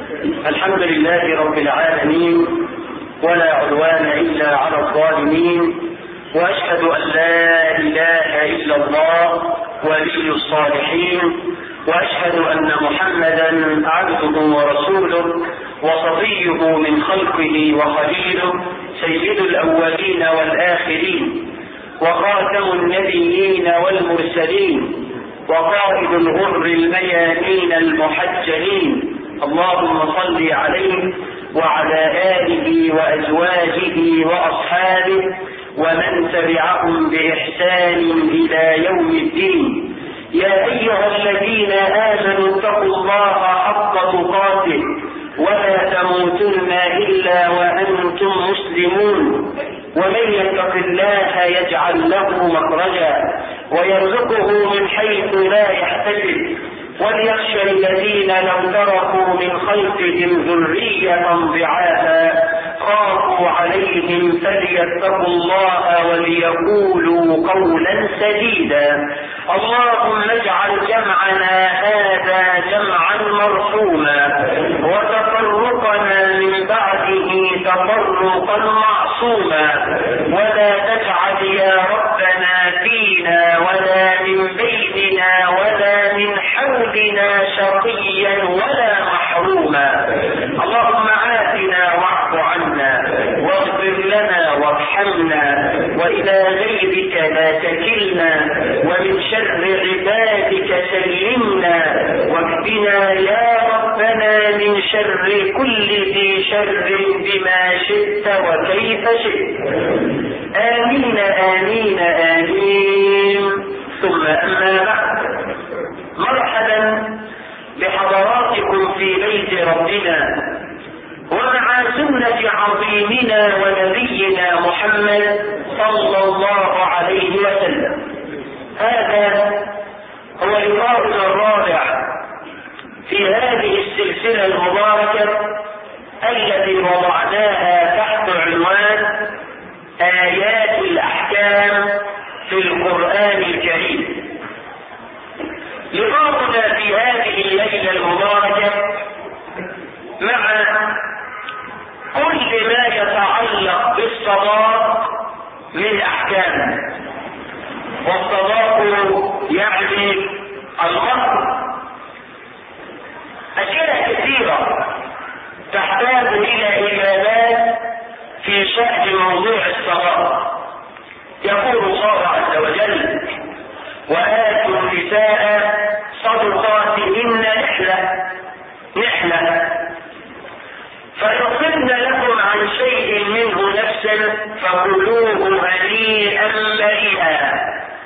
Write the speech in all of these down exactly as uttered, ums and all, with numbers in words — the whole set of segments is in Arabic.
الحمد لله رب العالمين، ولا عدوان إلا على الظالمين، وأشهد أن لا إله إلا الله ولي الصالحين، وأشهد أن محمدا عبده ورسوله وصفيه من خلقه وخليله، سيد الأولين والآخرين، وخاتم النبيين والمرسلين، وقائد الغر الميامين المحجلين. اللهم صل عليه وعلى آله وأزواجه وأصحابه ومن تبعهم بإحسان إلى يوم الدين. يا أيها الذين آمنوا اتقوا الله حق تقاته ولا تموتن إلا وأنتم مسلمون، ومن يتق الله يجعل له مخرجا ويرزقه من حيث لا يحتسب، وليخشى الذين لو تركوا من خلفهم ذرية ضعافا خافوا عليهم فليتقوا الله وليقولوا قولا سديدا. اللهم اجعل جمعنا هذا جمعا مرحوما، وتفرقنا من بعده تفرقا معصوما، ولا تجعل يا ربنا فينا ولا من بيننا ولا من حولنا شقيا ولا محروما. اللهم عافنا واعف عنا واغفر لنا وارحمنا، وإلى غيرك لا تكلنا، ومن شر عبادك سلمنا، واكفنا يا ربنا من شر كل ذي شر بما شئت وكيف شئت. آمين آمين آمين. ثم أما بعد، مرحبا بحضراتكم في بيت ربنا ومع سنة عظيمنا ونبينا محمد صلى الله عليه وسلم. هذا هو لقاؤنا الرابع في هذه السلسلة المباركة التي وضعناها تحت عنوان آيات الأحكام في القرآن الكريم. لقاؤنا في هذه الليلة المباركة مع كل ما يتعلق بالصداق من أحكام. والصداق يعني المهر. أشياء كثيرة تحتاج إلى إجابات في شأن موضوع الصداق. يقول الله عز وجل: وآتوا النساء صدقاتهن نحلة نحلة فيصبن لكم عن شيء منه نفسا فكلوه هنيئا مريئا.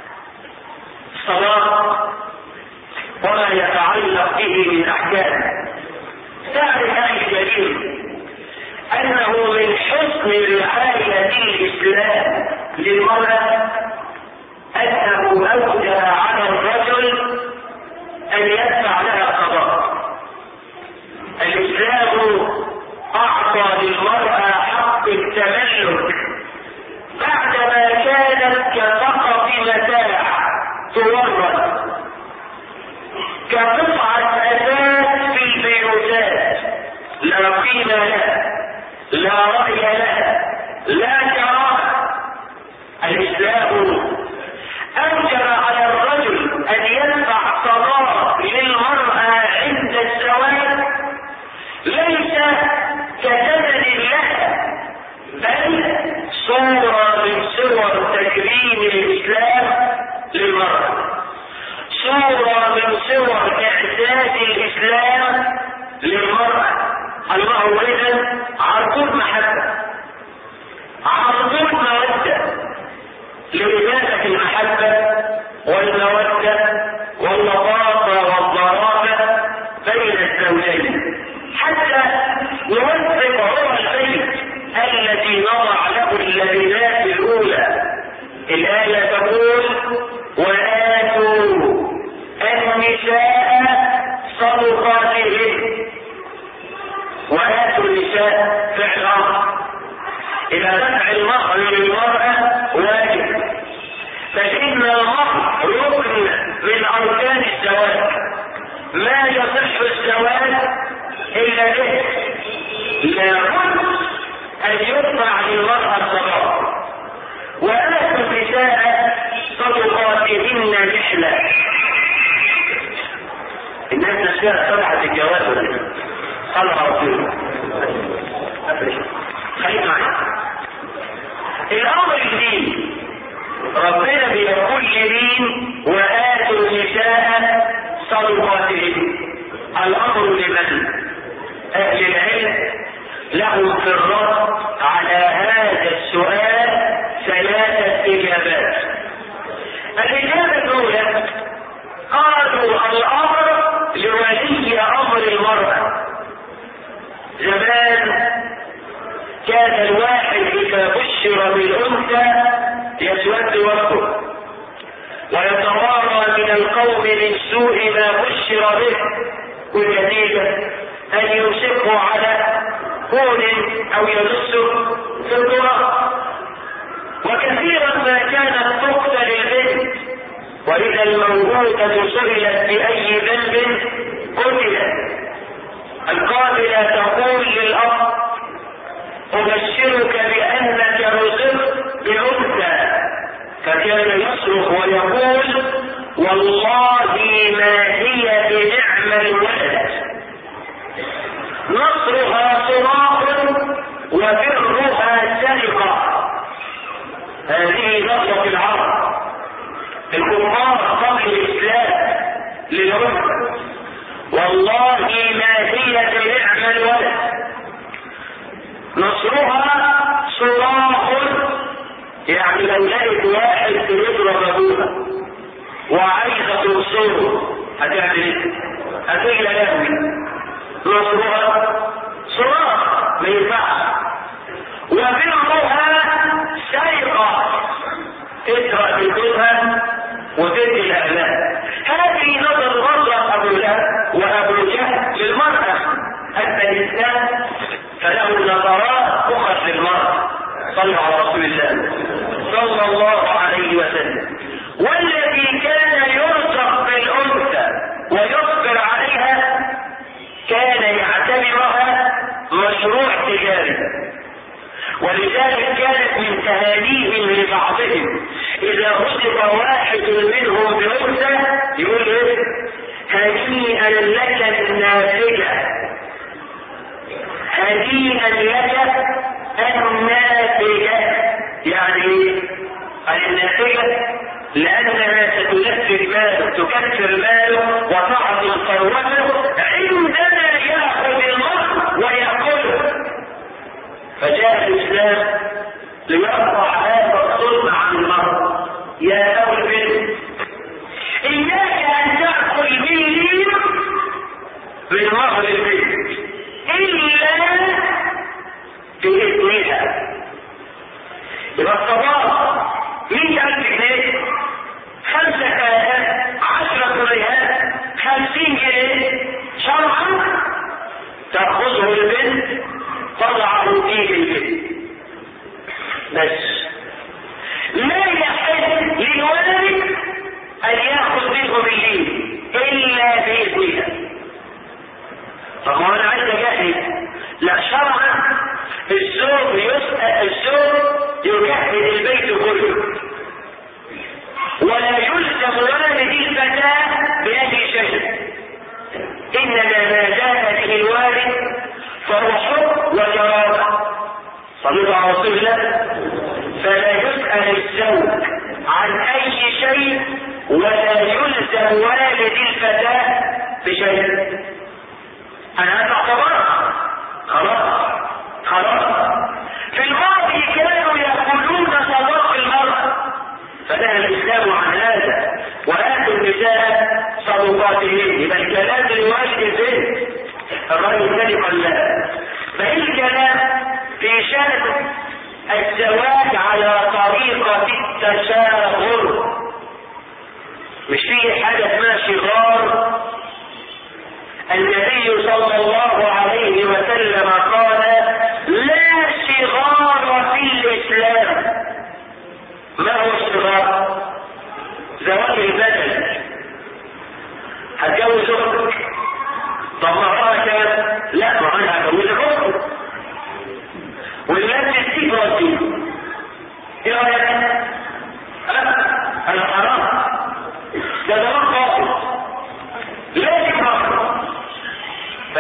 الصداق وما يتعلق به من أحكام. تعرف أخي الكريم أنه من حسن رعاية الإسلام للمرأة أنه أوجب على الرجل أن يدفع لها القضاء. الإسلام أعطى للمرأة حق التملك بعدما كانت كفقط متاع تورد، كقطعة أثاث في البيوتات، لا قيمة لها، لا رأي لها، لا كرامة. الإسلام أوجب على الرجل أن يدفع صداق للمرأة عند الزواج، ليس كثمن لها، بل صورة من صور تكريم الإسلام للمرأة، صورة من صور إعداد الإسلام للمرأة. الله إذن عرضون محبة، عرضون مودة، لإجابة المحبة والمودة واللطافة والظرافة بين الزوجين، حتى يوفق هو البيت الذي نضع له اللبنات الأولى. الآية تقول: وآتوا النساء صدقاتهن. وآتوا النساء فعل أمر، إذا دفع المهر للمرأة واجب، فإن المهر ركن من أركان الزواج. ما يصح الزواج الا به لابد ان يرفع للمرأة الصداق. وآتوا النساء صدقاتهن نحلة. الناس نفسها سمعت الجواز ولا قال رسول الله خليك معي. الامر الدين ربنا بيقول لمين؟ وآتوا النساء صدقاتهن. الامر لمن؟ اهل العلم لهم في الرد على هذا السؤال ثلاثة اجابات. الاجابة الاولى قالوا الامر لولي امر المرأة. زمان كان الواحد اذا بشر بالانثى يسود وجهه ويتوارى من القوم من سوء ما بشر به، والنتيجة ان يمسكه على هون او يدسه في التراب. وكثيرا ما كانت تقتل البنت، واذا الموءودة سئلت باي ذنب قتلت. القاتلة تقول للأب أبشرك بأنك رزقت بأنثى، فكان يصرخ ويقول والله ما هي بنعم الولد. نصرها صراخ وبرها سرقة. هذه نصرة العرب الكفار قبل الإسلام للأمة. والله ما هي بنعم الولد. نصرها صراخ، يعني لو لقيت واحد بيضرب ابوها وعايزه تنصره هتعمل ايه؟ هتجري لهوي. نصرها صراخ ما ينفعش. وبرها سرقه، تسرق بيتها وتدي لاهلها. هذه نظر نظره ابو لهب وابو جهل للمراه. اما الاسلام فله نظرات اخرى للمراه. صلوا على رسول الله صلى الله عليه وسلم. والذي كان يرزق بالانثى ويصبر عليها كان يعتبرها مشروع تجاري. ولذلك كانت من تهانيهم لبعضهم اذا رزق واحد منهم بانثى يقول ايه؟ هنيئا لك النافذه، هنيئا لك النافذه. يعني النافذه لانها ستنفذ ماله، تكثر ماله وتعظم ثروته عندما ياخذ المرء وياكله. فجاء الاسلام ليرفع هذا الظلم عن المرء. يا ابو البنت اياك ان تاكل مني من مهر البنت الا باذنها. يبقى الصداق مئة الف جنيه، خمسة آلاف، عشرة جنيهات، خمسين جنيه شرعا تأخذه البنت تضعه فيه البنت. بس لا يحل للوالد ان ياخذ منه بالليل الا باذنها. طب ما انا عايز اجهز. لا، شرعا الزوج يسأل الزوج يجهز البيت كله ولا يلزم والد الفتاة بأي شيء. انما ما جاء به الوالد فهو حب وجرابة. صلوا على رسول الله. فلا يسأل الزوج عن اي شيء ولا يلزم والد الفتاة بشيء. انا هدفع طبعا خلاص خلاص. في الماضي كانوا يأكلون صداق المرأة فنهى الاسلام عن هذا. وآتوا النساء صدقاتهن. يبقى الكلام للوالد البنت، الرجل الثاني قال لا. فإن الكلام في شأن الزواج على طريقة التشاغل، مش فيه حاجة اسمها شغار. النبي صلى الله عليه وسلم قال لا شغار في الإسلام. ما هو الشغار؟ زواج البدن. هتجوز اختك؟ طب مهرها كام؟ لا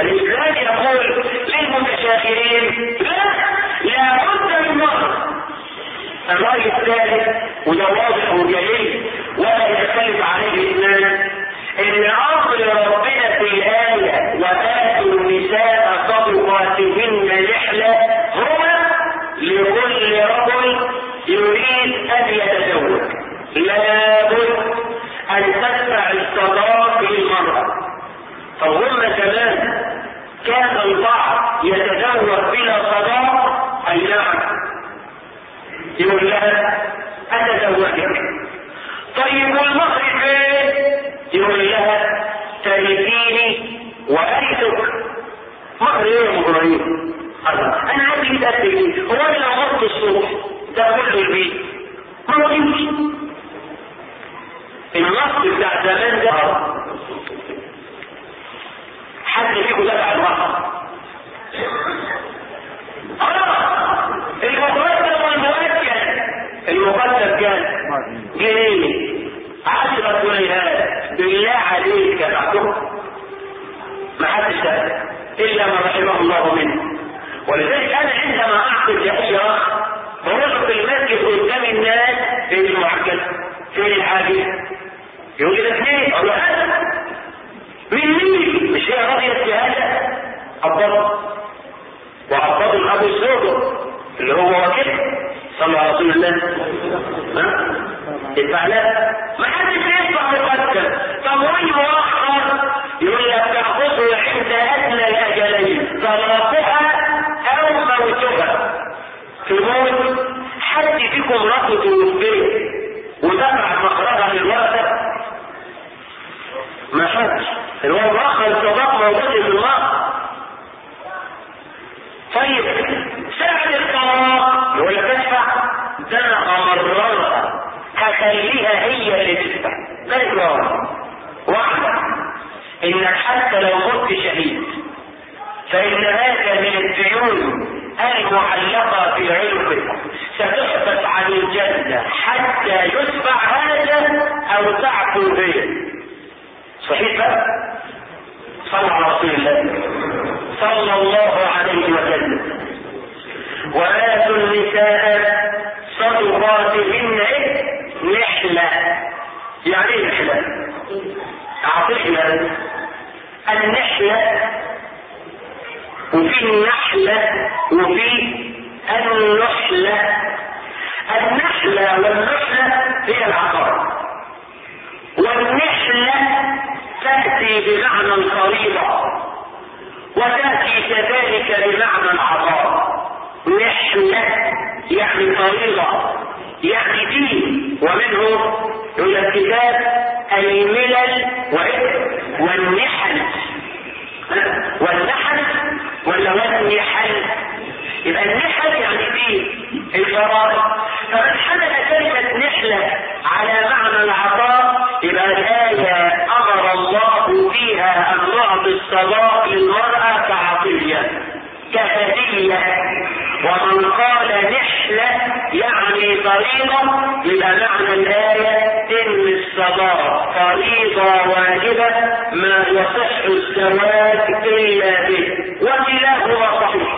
فالإسلام يقول للمتشاخرين لا، لابد من مهر. الرأي الثالث وده واضح وجليل ولا يختلف عليه اثنان، ان امر ربنا في الآية وآتوا النساء صدقاتهن نحلة هو لكل رجل يريد ان يتزوج لابد ان تدفع الصداق للمرأة. طب هم زمان كان البعض يتزوج بلا صداق؟ اي نعم، يقول لها اتزوجك. طيب والمهر فين؟ يقول لها ترثيني وارثك. مهر ايه يا ابراهيم؟ انا عندي متأكد هو انا لو غضت الصبح ده كله البيت ما يمشي. النص بتاع زمان ده حد فيكم دفع المهر؟ المقدم والمؤكد. المقدم كان جنيه عشرة جنيهات. بالله عليك دفعتهم؟ ما حدش دفع الا ما رحمه الله منه. ولذلك انا عندما اعقد لاي اخ بروح في المسجد قدام الناس في المعجل في الحاجه يقول لي ده اثنين، اقول له هذا من مين؟ مش هي راضيه بهذا؟ عبد وعبد ابو الزوج اللي هو وكيل صلى على رسول الله. ها؟ ادفع لها. ما حدش يدفع مقدم. طب وين مؤخر؟ يقول لك تاخذه عند ادنى الاجلين طلاقها او موتها. تموت حد فيكم رفض البيت ودفع مخرجها للورثه؟ ما حدش. الواد اخر الصداق موجود في المهر. طيب ساعة الطلاق يقول لك ادفع. ده انا امررها هخليها هي اللي تدفع. ده واحدة انك حتى لو مت شهيد فان هذا من الديون المعلقة في عنقك ستحبس عن الجنة حتى يتبع هذا او تعفو به. صحيح بقى؟ صلى على رسول الله صلى الله عليه وسلم. وآتوا النساء صدقاتهن نحلة. يعني ايه نحلة؟ اعطينا النحلة وفي النحلة وفي النحلة. النحلة والنحلة هي العقار، والنحلة تأتي بمعنى الفريضة وتأتي كذلك بمعنى العطاء. نحلة يعني فريضة يعني دين. ومنه يقول الكتاب الملل والنحل. والنحل ولا والنحل؟ يبقى النحل يعني دين الفرائض. فمن حمل كلمة نحلة على معنى العطاء يبقى الآية أمر الله فيها أن نعطي الصداق للمرأة كعطية كهدية. ومن قال نحلة يعني فريضة يبقى معنى الآية إن الصداق فريضة واجبة ما يصح الزواج إلا به، وكلاهما صحيح.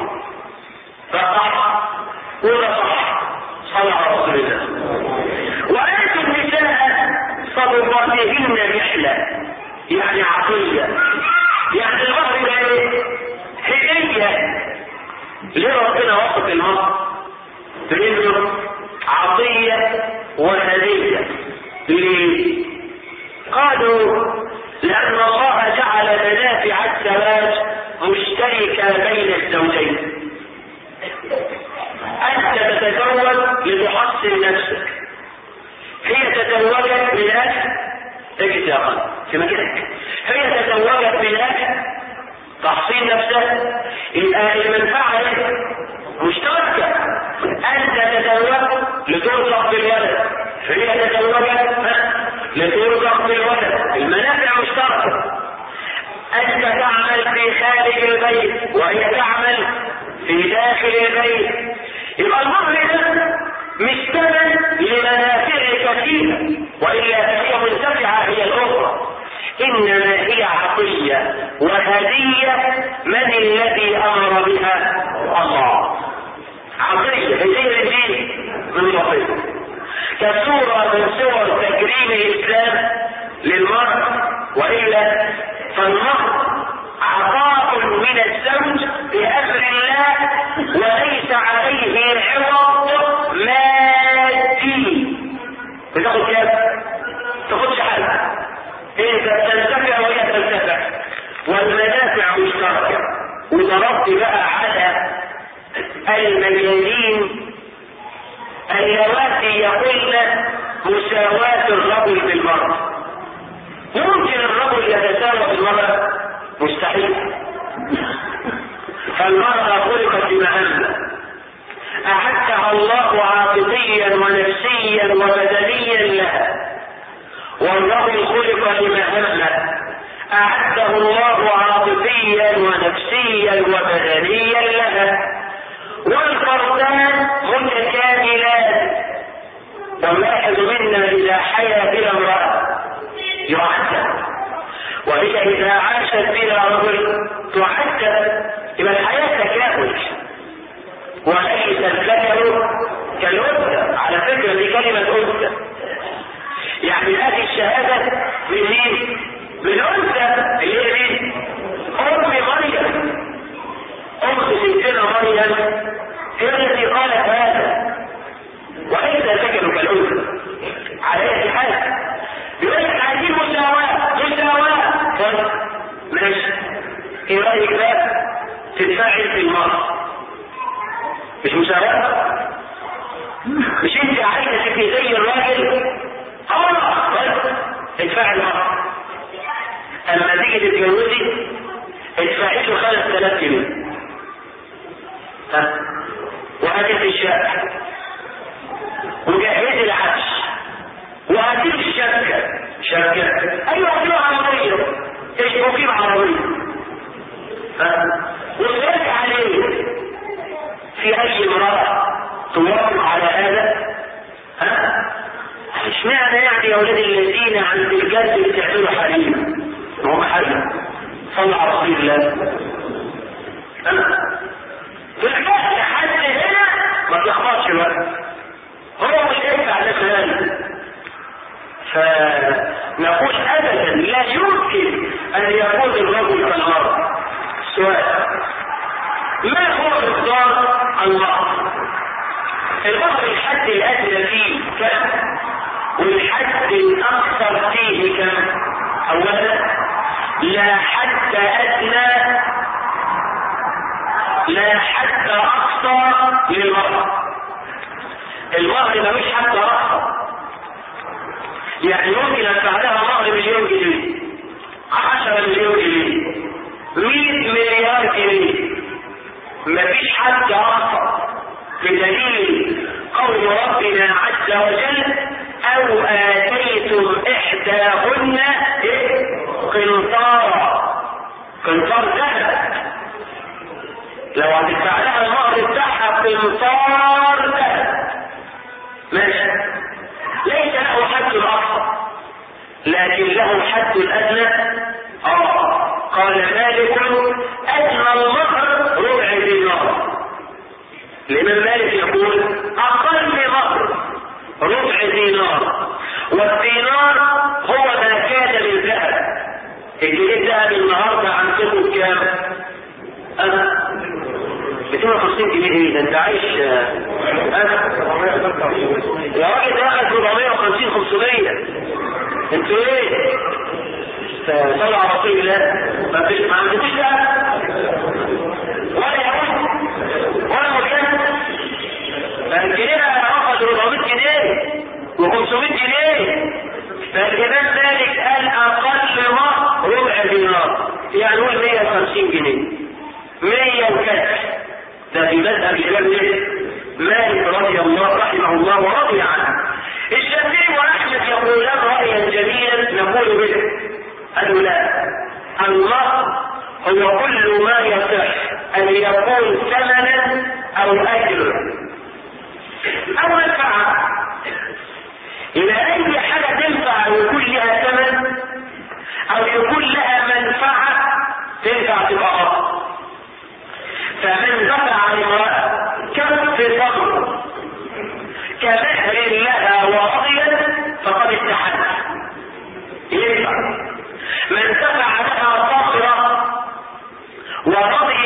فصح ولا صح؟ صلى على رسول الله. وآتوا النساء صدقاتهن نحلة يعني عطية. يعني المهر ده هدية. ليه ربنا وصف المهر بانه عطية وهدية؟ ليه؟ قالوا لأن الله جعل منافع الزواج مشتركة بين الزوجين. أنت تتزوج لتحصن نفسك، هي تزوجت من أجل تجد يا أخي في مكانك، هي تزوجت من أجل تحصين نفسها. يبقى المنفعة مشتركة. أنت تزوجت لترزق بالولد، هي تزوجت لترزق بالولد. المنافع مشتركة. أنت تعمل في خارج البيت وهي تعمل في داخل البيت. يبقى المهر ده مش ثمن لمنافع كثيرة، وإلا فهي منتفعة هي الأخرى، إنما هي عطية وهدية من الذي امر بها؟ الله. عطية هدية للدين من الوصية، كصورة من صور تكريم الاسلام للمرء، والا فالمرء عطاء من الزوج بامر الله وليس عليه عوض مادي. بتاخد كام؟ تاخدش حاجه، انت بتنتفع وهي تنتفع والمنافع مشتركه. وضربت بقى على المجانين اللواتي يقولن مساواة الرجل بالمرأة. ممكن الرجل يتساوى بالمرأة؟ مستحيل. فالمرأة خلقت بمهمة أعدها الله عاطفيا ونفسيا وبدنيا لها، والرجل خلق بمهمة أعده الله عاطفيا ونفسيا وبدنيا لها، والفردان متكاملان. والواحد منا إذا حيا بلا امرأة يعذب، وهي إذا عاشت بلا رجل تعذب. يبقى الحياة تكامل، وليس الذكر كالأنثى. على فكرة دي كلمة أنثى، يعني هذه الشهادة من مين؟ من أنثى اللي هي مين؟ أم مريم. أم سيدنا مريم هي التي قالت هذا، وليس الذكر كالأنثى. على أي حال بيقول لك عايزين مساواة مساواة. طيب ماشي، ايه رأيك بقى تتفاعل في المرأة؟ مش مساواة؟ مش انت عايزة تبقي زي الراجل؟ اه طيب ادفعي المرأة. اما تيجي تتجوزي ادفعي له خمس تلاف جنيه، ها، وهاتي الشقة وجهزي العفش وهاتي الشبكة. شبكة ايوه هاتيله عربية، اشبكيه بعربية، ها، وصرفي عليه. في اي امرأة توافق على هذا؟ ها؟ اشمعنى يعني يا ولاد الذين عند الجد بتعملوا حريم؟ هو حريم صلى على رسول الله. في الحق حد هنا ما تلخبطش بقى، هو مش هينفع ده كلام. فنقول ابدا لا يمكن ان يكون الرجل كالمرأة. سؤال: ما هو مقدار المهر؟ المهر الحد الادنى فيه كم؟ والحد الاكثر فيه كم؟ اولا لا حد ادنى لا حد اقصى للمهر. المهر ملوش حد اقصى، يعني ممكن ادفع لها مهر مليون جنيه، عشرة مليون جنيه، مئة مليار جنيه، مفيش حد اقصى، بدليل قول ربنا عز وجل: او اتيتم احداهن قنطارا. قنطار ذهب، لو هتدفع لها المهر بتاعها قنطار ذهب ماشي، ليس له حد اقصى لكن له حد الادنى. اه قال مالك: ادنى المهر ربع دينار. الامام مالك يقول اقل مهر ربع دينار، والدينار هو ما كان من ذهب. الجنيه الذهب النهارده عندكم كام؟ أه؟ مئتين وخمسين جنيه. ايه ده انت عايش؟ أه؟ يا راجل ده اخذ أربعمائة وخمسين خمسمائة. انتوا ايه؟ صلوا على رسول الله. ما عندكوش ذهب ولا يهود ولا مكان. فالجنيه اخذ أربعمائة جنيه وخمسمائة جنيه. فالامام مالك قال اقل مهر ربع دينار، يعني هو مئة وخمسين جنيه، مئة وكسر. ده في مذهب الامام مالك رضي الله رحمه الله ورضي عنه. الشافعي واحمد يقولان رايا جميلا نقول به: قالوا لا، المهر هو كل ما يصح ان يكون ثمنا او اجرا او منفعه. إلى أي حاجة تنفع ويكون لها ثمن أو يكون لها منفعة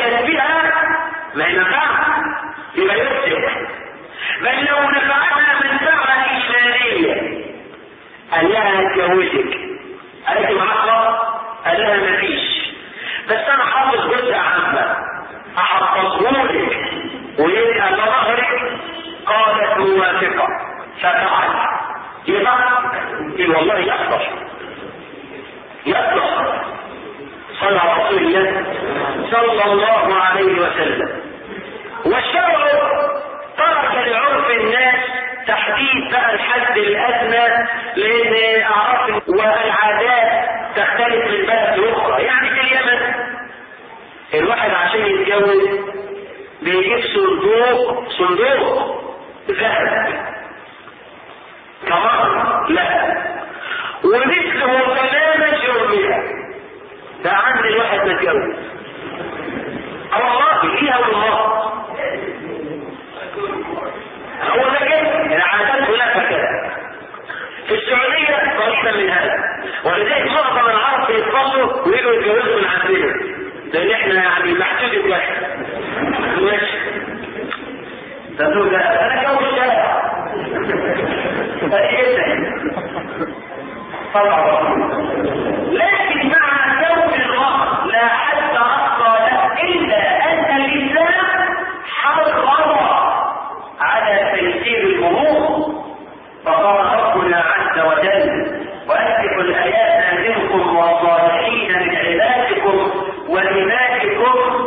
فعلت بها ما ينفعها يبقى يفسد. بل لو نفعها منفعه ايمانيه قال لها اتجوزك قالت معاها قال لها مفيش بس انا حافظ جزء عامه احفظهولك ويبقى ظهرك. قالت موافقه ففعل. يبقى ايه والله يصلح يصلح صلى على رسول الله صلى الله عليه وسلم. والشرع ترك لعرف الناس تحديد بقى الحد الادنى لان اعراف والعادات تختلف من بلد لاخرى. يعني في اليمن الواحد عشان يتجوز بيجيب صندوق صندوق ذهب كمان لا ومثله تماما يومها. ده عند الواحد متجوز والله فيها والله هو ده كده العادات كلها كده. في السعوديه قريبا من هذا ولذلك معظم العرب بيتفصلوا ويجوا يتجوزوا من عندنا لان احنا يعني محدود الواحد ماشي تقول لا انا جو الشارع طبعا. لكن مع كون الغرب لا حد اصلا له الا ان الاسلام حرم على تيسير الامور. فقال ربنا عز وجل وأنكحوا الأيام منكم والصالحين من عبادكم وإمائكم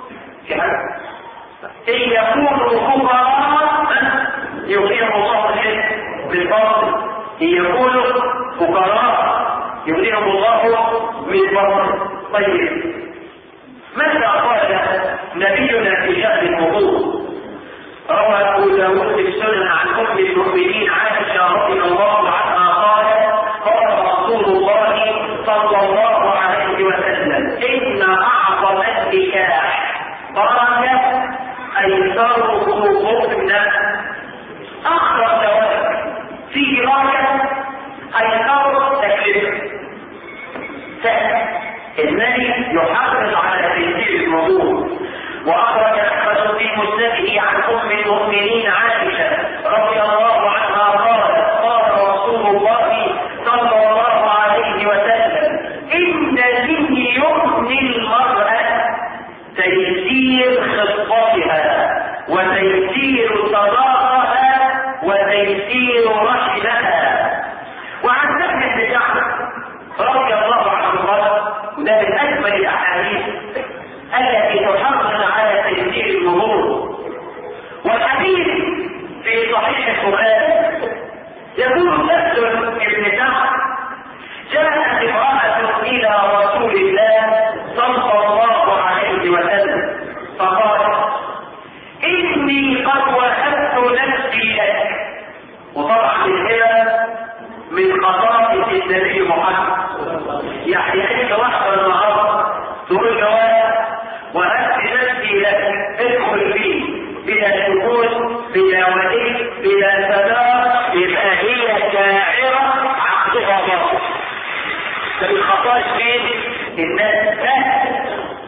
إن يكونوا فقراء يغنيهم الله بالفضل. إن يكونوا فقراء يغنيهم الله بالفضل. طيب ماذا قال نبينا في شأن الوضوء؟ روى أبو داود في السنن عن أم المؤمنين عائشة رضي الله عنها قالت قال رسول الله صلى الله عليه وسلم إن أعظم النكاح بركة أيسره مؤمنة. أخرج زواج فيه بركة أيسر تكلفة سهل. النبي يحافظ على تيسير الموضوع. وأخرج أحمد في مسنده عن أم المؤمنين عائشة رضي الله عنها قالت قال رسول الله صلى الله عليه وسلم إن من يغني المرأة تيسير خطبتها وتيسير صداقها وتيسير رحلها. وعن ابن بن جعفر رضي الله عنه قال وده من أجمل الأحاديث التي تحرص على تيسير الامور. والحديث في صحيح البخاري يقول نفس ابن سعد جاءت امرأة الى رسول الله صلى الله عليه وسلم فقالت اني قد وهبت نفسي لك. وطبعا الهبه من خصائص النبي محمد. يعني انت واحده النهارده تقول جواب وهبت نفسي لك ادخل فيه بلا شهود بلا ولي بلا صداق يبقى هي شاعره عقدها باطل. فبالخطاش فين الناس سهل.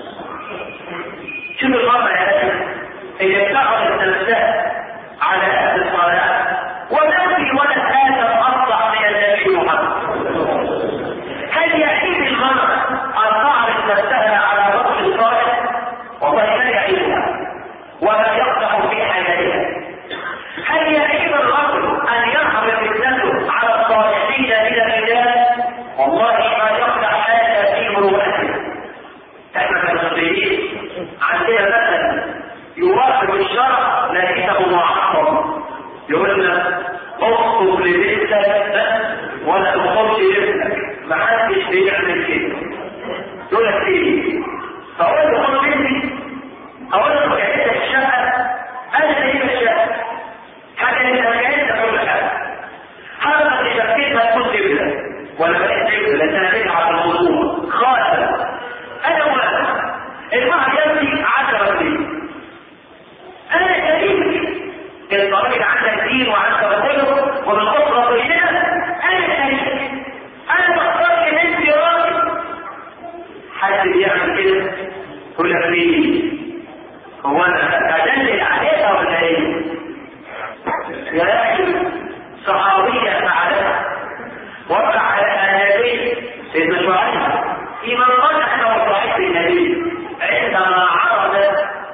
شوف الوضع يا اخي اذا اتخذت نفسها على اهل الصلاه ونفي ولد ادم اصلح من النبي محمد. هل يحيد المرأة ان تعرض نفسها على رجل الصالح؟ والله لا يعيبها ولا يقدح في حياتها. هل يعيب الرجل ان يحرم ابنته على الصالحين من الرجال؟ والله ما يقدح هذا في مروءته. احنا كمسلمين عندنا مثلا يوافق الشرع لكنه معصم. يقول لك اخطب لبنتك ولا تخطبش لابنك. ما حدش بيعمل كده. يقول لك ايه؟ اقول له خد بنتي اقول له رجعت الشقه انا اللي هي الشقه حاجه انت رجعت تقول حاجه هذا اللي شكيتها تكون تبدا ولا بقيت تبدا لان انا بدعه في الخصومه خاطر انا واحد المعنى يمشي عشرة سنين انا شريك الطريق عندك دين وعندك رسوله وبالاسره كلنا انا شريك انا بختار ان انت راجل حد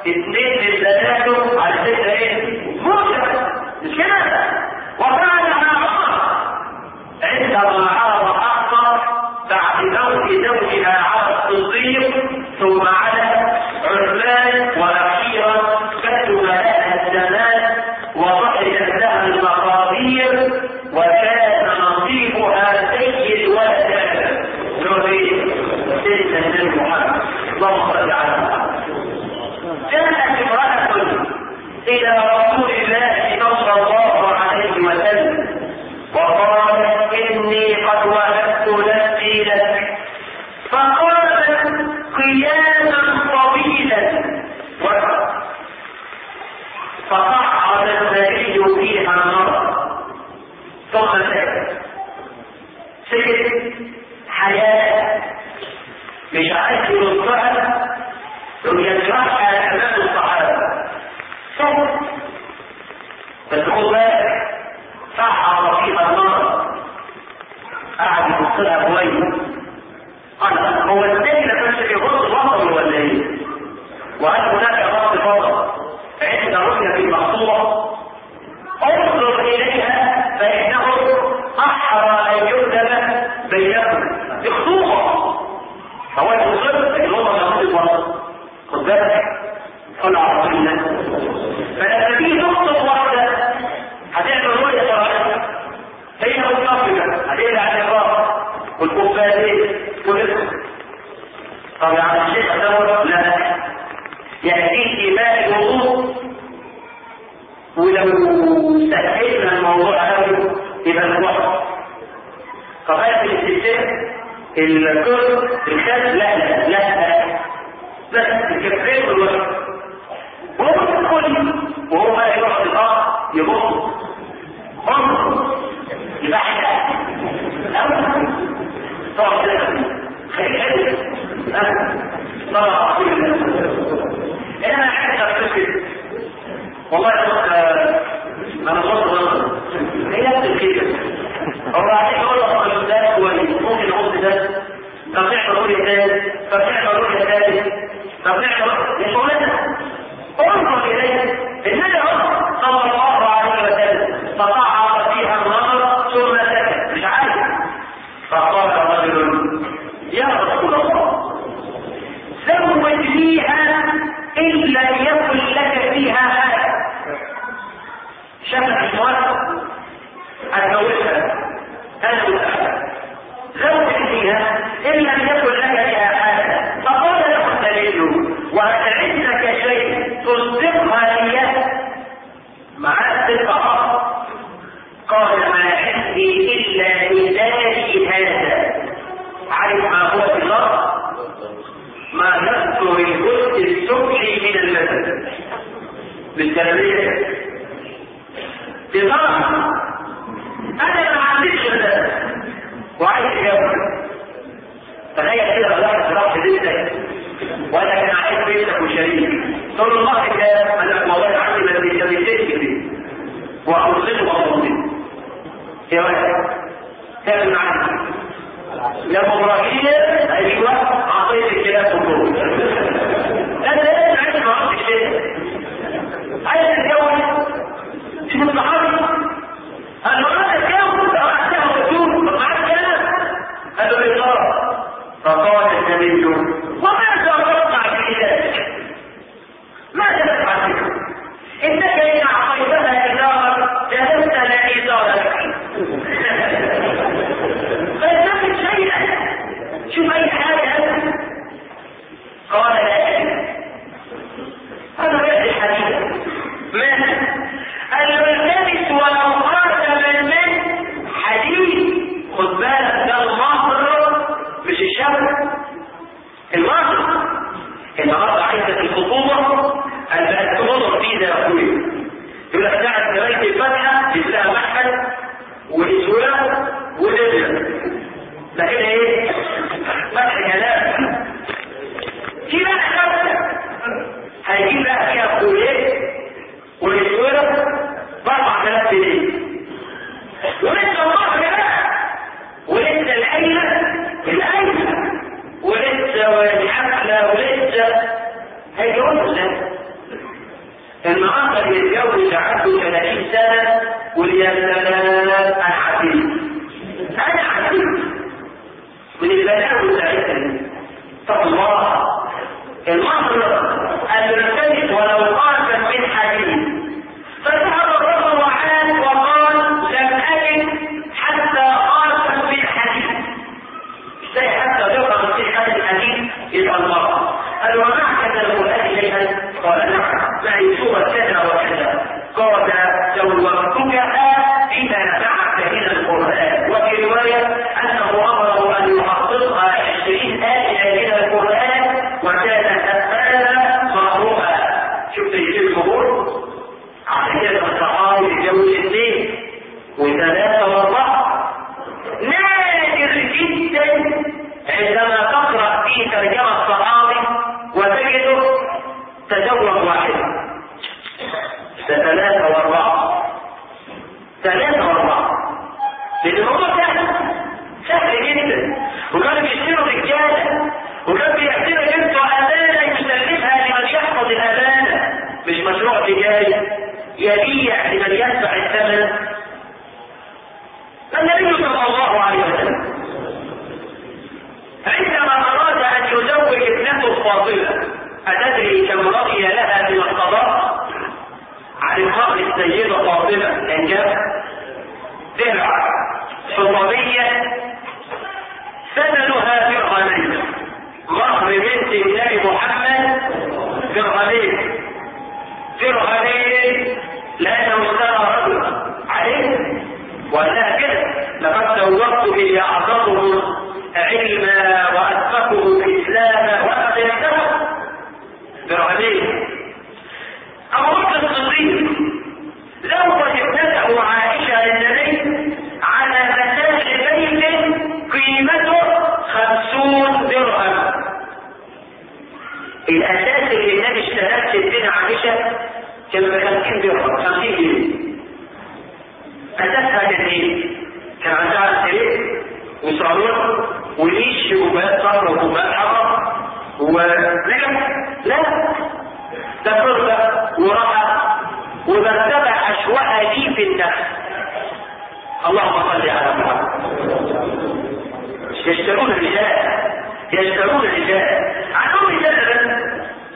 اثنين للثلاثة على فكرة ايه؟ موسى مش كده؟ وكان عمر عندما عرض حقا بعد موت زوجها على الصديق ثم على عثمان واخيرا كتب لها الزمان وضحكت لها المقادير وكان نصيبها سيد ولد نوري سيدنا محمد اللهم صل على محمد. جاءت امرأة إلى رسول الله صلى الله عليه وسلم وقالت إني قد وهبت نفسي لك، فقالت قياما طويلا فصعد النبي فيها النار ثم سكت سكت حياة مش عايز يرضها ويجرحها أمام الصحابة صوت بس هو بالك صعد فيها النار قعد يبصلها كويس قال هو ازاي ما كانش بيغض بصره ولا ايه؟ وهل هناك غض بصر عند رؤية المقصورة؟ انظر اليها فانه احرى ان يكتب بينكم بخطوبة فهو يوصل لكن هو ما يغض بصره خد بالك صلى على رسول الله. فلما في نقطة واحدة هتعمل رؤية شرعية هي متفقة هتقلع عن الراس والكوبايات والاسم. طب يعني الشيخ دوت لا يأتيك ماء الوضوء ولو سهلنا الموضوع هذا يبقى الوقت. طب هذه الاستشفاء الكل الخاص لا لا لا بس الكفرين والوقت وهو الكل وهو ما يروح الأرض يبص انظر يبقى حاجة أول طبعا كده خليك حدث طبعا انا حاجة أفكر والله انا صوت غلط هي نفس كده هو عشان يقول لك ده كويس ممكن يقول ده طب نعمل رؤية ثالث طب نعمل رؤية ثالث طب نعمل مش قولنا انظر إليه النبي صلى الله عليه وسلم فصعد فيها النظر ثم سكت مش عارف فقال رجل يا رسول الله زوجنيها إن لم يكن لك فيها حاجة. شافت الموافق أتجوزها أنا متأكد زوجنيها إن لم يكن لك فيها حاجة. فقال له النبي وهل عندك شيء تصدقها إياه مع الصدق؟ قال ما عندي إلا إزاري هذا. عارف ما هو في الأرض؟ ما يذكر الجزء السفلي من المثل بالتربية بصراحة أنا ما عنديش ده وعايز أجاوب. تخيل كده واحد راح بيتك وأنا كان عايز بيتك وشريك تقول له الله كده أنا والله عندي ما بيتك فيه وأوصله وأوصله يا ولد تعمل معاك يا مبراهيم ايوه اعطيت الكلام كله انا لازم عايز ما اعرفش شيء عايز اتجوز شوف الصحابي انا ما اتجوز او احتاج وجود معاك كلام هذا الاطار. فقال النبي وماذا تصنع في ذلك؟ ماذا تفعل بك؟ انك ان اعطيتها اداره جهزت لا اداره لك فلنفس شيئا شوف اي حاجة. قال لا هذا غير الحديث ما الملتبس والمقاتل من حديث. خد بالك ده المهر مش الشبك المهر النهارده عايزة الخطوبة أن تنظر فيه ده يا أخوي يقول لك ساعة نهاية الفتحة يسلها محل وإسواه ودبلة ده كده ايه؟ فتح كلام في بقى خمسة هيجيب بقى فيها كويت والإسواه باربع آلاف جنيه ولسه الله بقى ولسه العيلة العيلة ولسه والحفلة ولسه هيجوز لا النهارده بيتجوز عنده ثلاثين سنة ويا سلام انا عتيق انا عتيق من البلاوي بتاعتها. طب الله المهر المرتبط ولو قاسا من حديد، فذهب الرجل وعاد وقال لم اجد حتى قاسا من حديد. ازاي حتى يقرا في حد الحديد يبقى المرأة؟ قال ومعك القرآن شيئا؟ قال نعم معي سورة كذا وكذا. قال زوجتكها إذا دعت إلى القرآن. وفي رواية أنه أمره أن يحققها عشرين آية إلى القرآن وكانت أسفلها مقروءة. شفت يجيب الجمهور؟ عشان كده الصحابي يتجوز اثنين وثلاثة وأربعة. نادر جدا عندما تقرأ في ترجمة الصحابي وتجده تزوج واحدا. ثلاثة وأربعة ثلاثة وأربعة لأن الموضوع سهل سهل جدا. وكانوا بيشتروا رجالة وكانوا بيحتروا بنته أمانة يسلمها لمن يحفظ الأمانة، مش مشروع تجاري يبيع لمن يدفع الثمن. النبي صلى الله عليه وسلم عندما أراد أن يزوج ابنته فاطمة أتدري كم رضي لها من القضاء؟ عن المهر السيدة فاطمة كان جاب درع حطبية ثمنها درهمين. مهر بنت النبي محمد درهمين درهمين لأنه اشترى رجل عليه وقالها كده لقد زوجته لأعظمهم علما وأسبقهم إسلاما وقد يحتوى درهمين. أبو بكر الصديق زوج ابنته عائشة للنبي على مساج بيت قيمته خمسون درهم. الأساس اللي النبي اشتراه سيدنا عائشة كان بخمسين درهم، خمسين جنيه. أساسها كان إيه؟ كان عندها سرير وصالون ونيش وباب صفرا وباب حمر ونجم. لا ده فرصة وراحة ومرتبة أشواء لي في النفس. اللهم صل على محمد. يشترون الرجال يشترون الرجال عنهم رجال.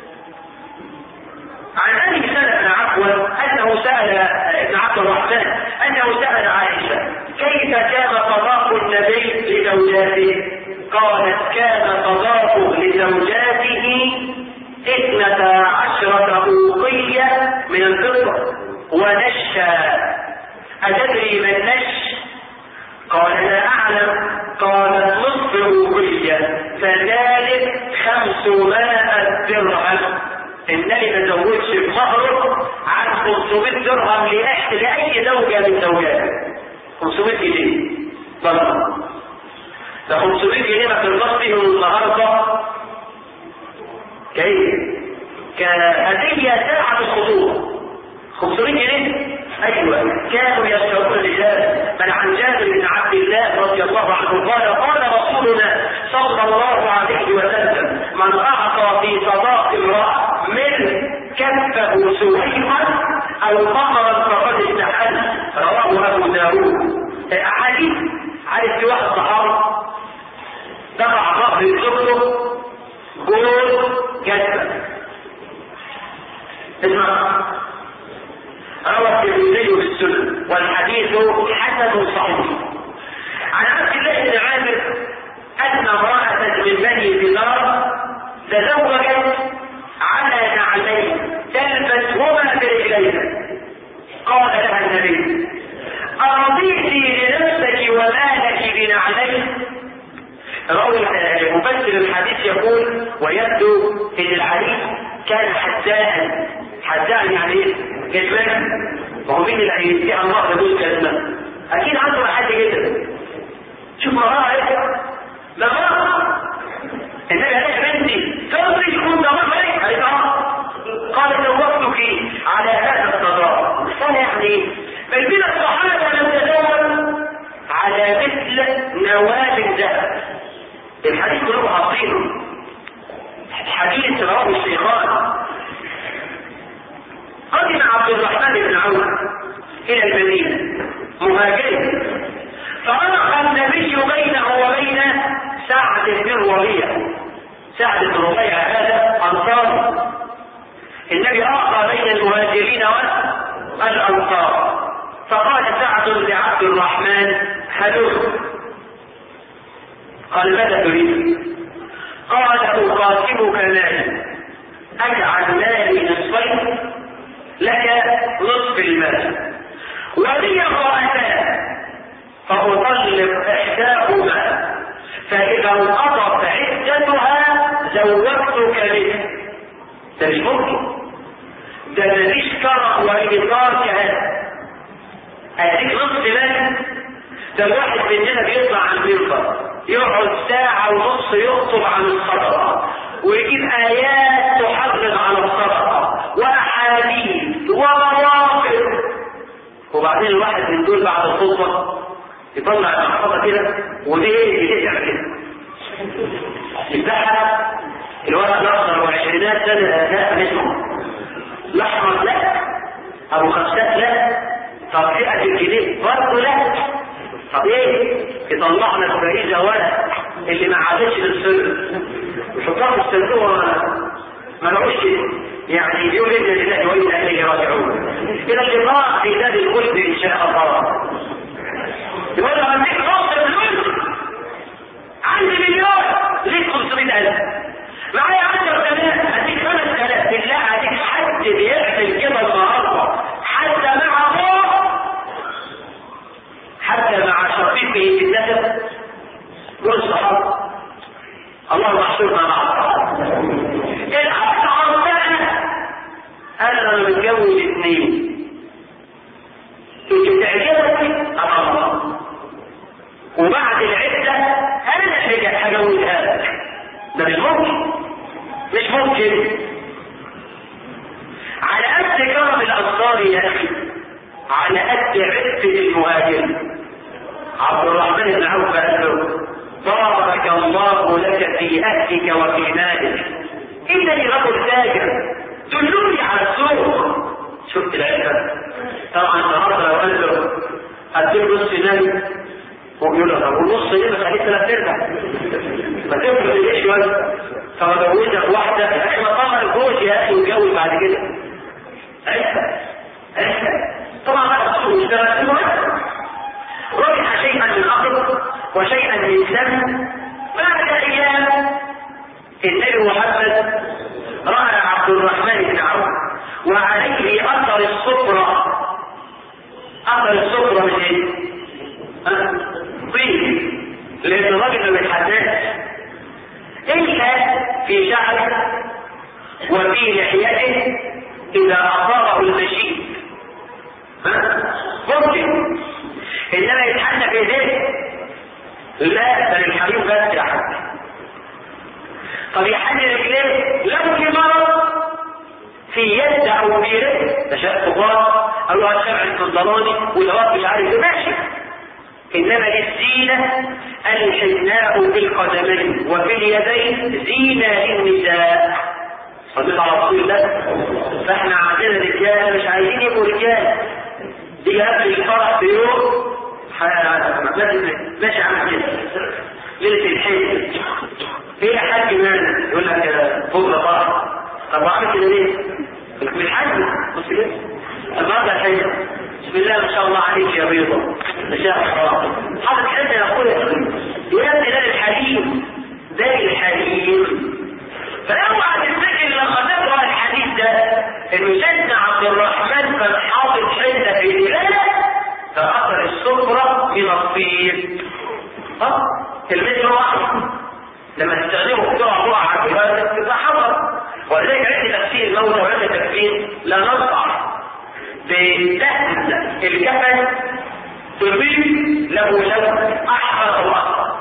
عن ابي سلمة عفوا انه سأل ابن عبد الرحمن انه سأل عائشة كيف كان طلاق النبي لزوجاته؟ قالت كان طلاقه لزوجاته اثنتا عشرة أوقية من الفضة ونشا. أتدري ما النش؟ قال لا أعلم. قالت نصف أوقية فذلك خمسمائة درهم. النبي ما زوجش بمهره عن خمسمائة درهم لأي زوجة من زوجاته. خمسمائة جنيه ضرب ده خمسمائة جنيه ما ترضاش بيهم النهارده كيف؟ كهدية ساعة الخضوع خمسمائة جنيه. ايوه كانوا يشترون الرجال. بل عن جابر بن عبد الله رضي الله عنه قال قال رسولنا صلى الله عليه وسلم من اعطى في صداق امرأة من كفه سويقا او قمرا فقد استحل. رواه ابو داود. احاديث عارف في واحد صحابي دفع ظهر زوجته جول كذبة. اسمع روى الترمذي في السنن والحديث حسن صحيح. عن عبد الله بن عامر ان امرأة من بني دينار تزوجت على نعلين تلبسهما برجليها. قال لها النبي أرضيتي لنفسك ومالك بنعلين؟ راوي مفسر الحديث يقول ويبدو ان الحديث كان حداء. حداء يعني ايه؟ كلمه. وهو مين اللي هيديها الله يقول كلمه؟ اكيد عنده حد كده. شوف مراه ايه؟ ده مراه النبي قال يا بنتي ترضي يكون ده مراه؟ قالت اه. قال زوجتك على هذا الصداق. انا يعني بل من الصحابه لم تزوج على مثل نوال الذهب. الحديث كله حاطينه حديث رواه الشيخان. قد فرق بين المهاجرين والأنصار. فقال سعد لعبد الرحمن هلم. قال ماذا تريد؟ قال أقاسمك مالي، أجعل مالي نصفين لك نصف المال، ولي امرأتان فأطلق إحداهما فإذا انقضت عدتها زوجتك منه. ده مش ممكن، ده مفيش كرم وإيثار كهذا. أديك نصف مال؟ ده الواحد مننا بيطلع عن المنبر يقعد ساعة ونص يخطب عن الصدقة ويجيب آيات تحرض على الصدقة وأحاديث ومواقف، وبعدين الواحد من دول بعد الخطبة يطلع المحفظة كده وليه يدفع كده يفتحها الولد الأصغر وعشرينات سنة لا نسمع الأحمر لا، أبو خمسات لا، طب فئة الجنيه برضه لا. طب ايه؟ يطلعنا الفريزة ولا اللي ما عادش للسر وحطها في الصندوق ما لقوش يعني يقول إنا لله وإنا إليه راجعون. إلى اللقاء في ذات القلب إن شاء الله. يقول له عندك خمسة فلوس، عندي مليون، ليك خمسمائة ألف، معايا عشرة آلاف، هديك خمس آلاف. بالله هديك حد بيعمل كده النهارده حتى مع أبوه، حتى مع شقيقه في النسب؟ قول الصحابة اللهم احشرنا مع الصحابة. الأشعر بقى أنا متجوز اثنين، اللي تعجبك الله، وبعد العدة أنا هجوزها لك. ده مش ممكن، مش ممكن. على قد كرم الأنصار يا أخي، على قد عفة المهاجرين. عبد الرحمن بن عوف قال له بارك الله لك في أهلك وفي مالك، إنني رجل تاجر، دلوني على السوق. شفت العفة؟ طبعا النهارده لو قال له أديله نص نايم ويقول له طب والنص ليه ما خليك ثلاث ارباع؟ ما تفرق ليه شويه؟ طب ازوجك واحده يا اخي، ما طلع الجوز يا اخي واتجوز بعد كده. عفة عفة طبعا بقى الصوت اشتغل رجع شيئا من أرض وشيئا من دم. بعد أيام النبي محمد رأى عبد الرحمن بن عوف وعليه أثر الصفرة. أثر الصفرة من إيه؟ طين، لأن الراجل ما بيتحداش إلا في شعره وفي لحيته إذا أصابه المشيب ممكن، إنما يتحنى في ذلك لا، بل الحريم بس يا حبيبي. طب يحنى رجليه لو في مرض في يد أو في رجل، ده شيء كبار أو هو شمع الفضلاني ودواب مش عارف ماشي. إنما للزينة الحناء في القدمين وفي اليدين زينة للنساء. صليت على رسول الله. فاحنا عندنا رجال مش عايزين يبقوا رجال، دي قبل الفرح بيوم ماشي عامل كده ليلة الحج. ايه يا حاج مالك؟ يقول لك فوق فرح. طب وعامل كده ليه؟ بالحج بص كده النهارده الحج بسم الله ما شاء الله عليك يا بيضة ما شاء الله حاطط حد يا اخويا يا ابني ده الحليم، ده الحليم. فاوعى تفتكر لما تقرا الحديث ده انه سيدنا عبد الرحمن كان حاطط حنه في دماغه فاثر السفره من الطين. اه المتر واحد لما تستخدمه بسرعه بقعه على الجهاز يبقى حصل. ولذلك عند تفسير الموتى وعند تكفين لا ننصح بتهز الكفن تضيف له لون احمر او اخضر.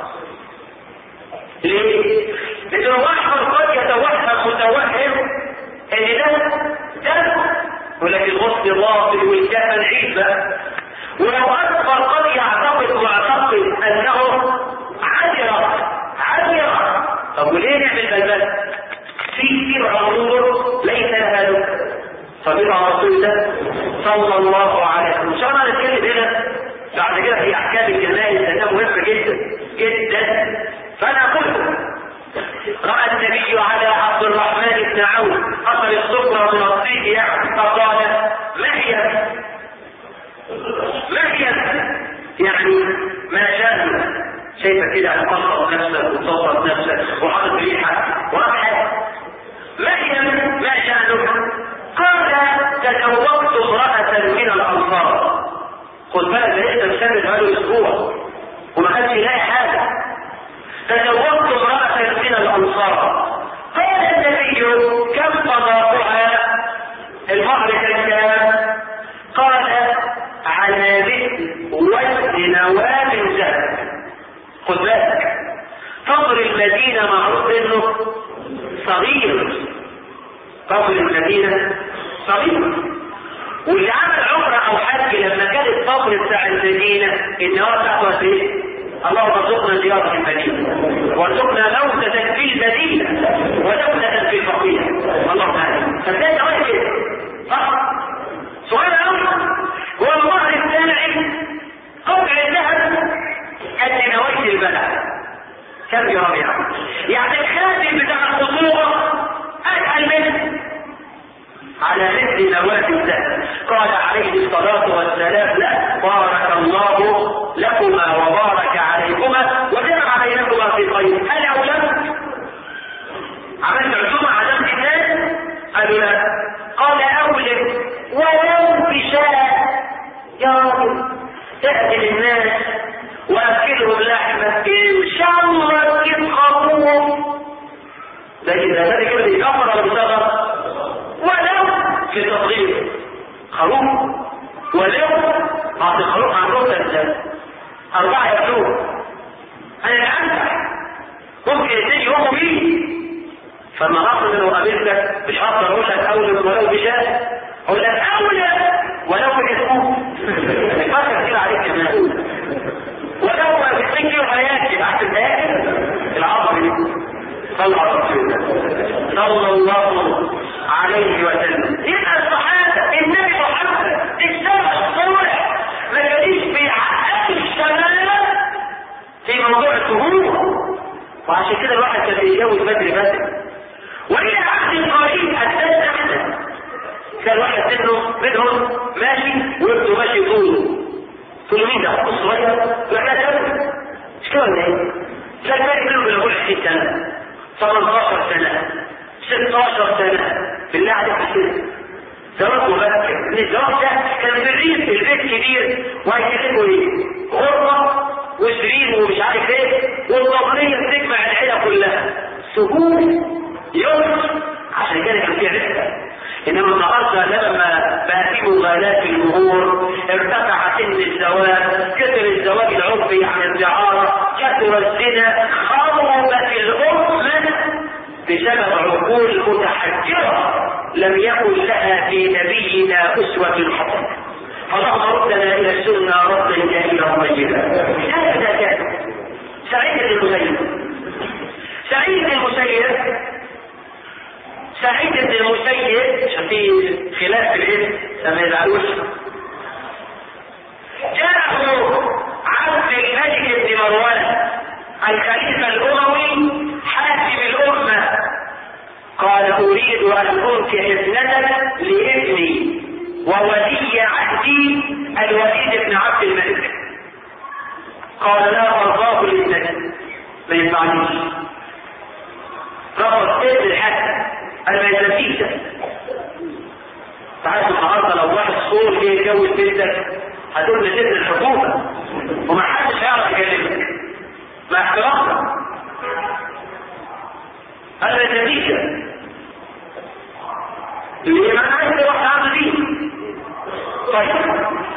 ليه؟ لأنه الأحمر قد يتوهم متوهم ان ده دم، ولكن غصن الراس والكفن عيبه. ولو اكبر قد يعتقد معتقد انه عذره عذره. طب وليه نعمل بلبل؟ في كثير عمور ليس لها ذكر. فبيبقى رسول الله صلى الله عليه وسلم. ان شاء الله نتكلم هنا بعد كده في احكام الجنائز لانها مهمه جدا جدا. فانا قلت راى النبي على عبد الرحمن بن عوف اثر السفره من الطيب يعني شايفه كده هتقصر نفسك وتصوت نفسك وحاطط ريحه وراح حاجه. مريم ما شأنها؟ قال تزوجت امرأة من الأنصار. خد بالك ده لسه مسافر بقاله أسبوع وما كانش يلاقي حاجة. تزوجت امرأة من الأنصار. قال النبي كم قضاؤها؟ المهر كان كام؟ قال على مثل وزن نواة من ذهب. خد بالك قبر المدينة معروف انه صغير، قبر المدينة صغير، واللي عمل عمرة او حج لما كان القبر بتاع المدينة النواة بتاعته ايه؟ اللهم ارزقنا زيارة المدينة وارزقنا موتة في المدينة ودولة في الفقير. اللهم امين. فده نواة كده صح؟ سؤال اول والله الثاني قبر الذهب قد نواة البلد كم يا ربيع؟ يعني الخاتم بتاع الخطوبة أسهل منه على مثل نواة الذهب. قال عليه الصلاة والسلام لا بارك الله لكما وبارك عليكما وجمع بينكما في خير. هل أولاد عملت عزومة عزمت الناس؟ قالوا لا. قال أولد ولو بشاء يا رب تأتي الناس وأكلهم لحمة إن شاء الله تجيب خروف. لكن هذا كده يكفر ولا بيصغر؟ ولو في تصغير خروف، ولو أعطي خروف عن رؤية أربعة يأكلون. أنا لا أمسح ممكن يتجي يقوموا بيه. فما غصب إنه قابلتك مش هقدر أقول لك أولد ولو بشاء، أقول لك أولد ولو بجسمه فكر كتير عليك كمان. ولو بتسين كيلو حياتي بعد الآخر العظم دي صلى على رسول صلى الله عليه وسلم. يبقى الصحابة النبي محمد السلف الصالح ما كانش بيعقد الشباب في موضوع السهولة، وعشان كده الواحد كان بيتجوز بدري بدري. وإلى عهد قريب أساس أحسن كان واحد منه منهم ماشي وابنه ماشي طوله طول مين ده حق الصغير وإحنا سنة مش كده ولا ايه؟ كان مالي منهم بيقول عشرين سنة ثمانية عشر سنة ستة عشر سنة بالله عليك كده زواج مبكر. من الزواج ده كان في الريف البيت كبير وهيكتبوا ايه؟ غرفة وسرير ومش عارف ايه والطبلية بتجمع العيلة كلها سهول يوم. عشان كده كان في عزة. انما النهارده لما بقى في مغالاة في المهور ارتفع سن الزواج، كثر الزواج العرفي عن الدعارة، كثر الزنا، خربت الأمة بسبب عقول متحجرة لم يكن لها في نبينا أسوة حسنة. فاللهم ردنا إلى السنة ردا جميلا طيبا. هذا كان سعيد المسيب. سعيد المسيب سعيد بن المسيب في خلاف الاسم لما يزعلوش جاءه عبد الملك بن مروان الخليفة الأموي حاكم الأمة قال أريد أن أنكح ابنتك لابني وولي عهدي الوليد بن عبد الملك. قال لا أرضاه لابنتك ما ينفعنيش. رفض ابن الحاكم الميزانية. تعرف النهارده لو واحد صور جه يتجوز بنتك هتقول له سن الحكومة وما حدش هيعرف يكلمك مع احترامك. الميزانية اللي ما عايز يروح عنده دي. طيب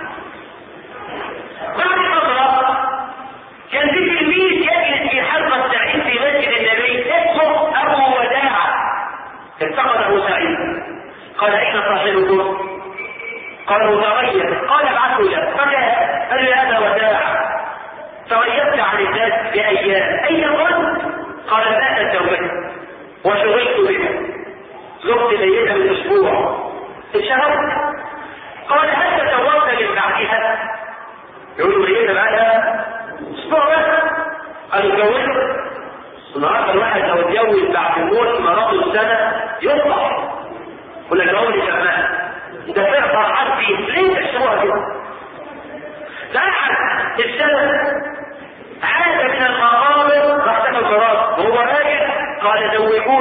بعد فترة كان في تلميذ يجلس في حلقة التعليم في مسجد النبي اسمه أبو وداعة. اتخذه سعيد قال اين صاحبكم؟ قالوا تغير. قال ابعثوا له فجاء قال لي هذا وداع تغيرت عن الناس بايام. اين كنت؟ قال ماتت زوجتي وشغلت بها زوجتي ميته من اسبوع اتشهرت. قال هل تزوجت من بعدها؟ يقولوا ميته بعدها اسبوع بس. قالوا اتجوزت. النهارده الواحد لو اتجوز بعد موت مراته السنه يطلع ولا جوزي كمان ده فرقه حرفي. ليه تحسبوها كده؟ ده احد السنه عاد من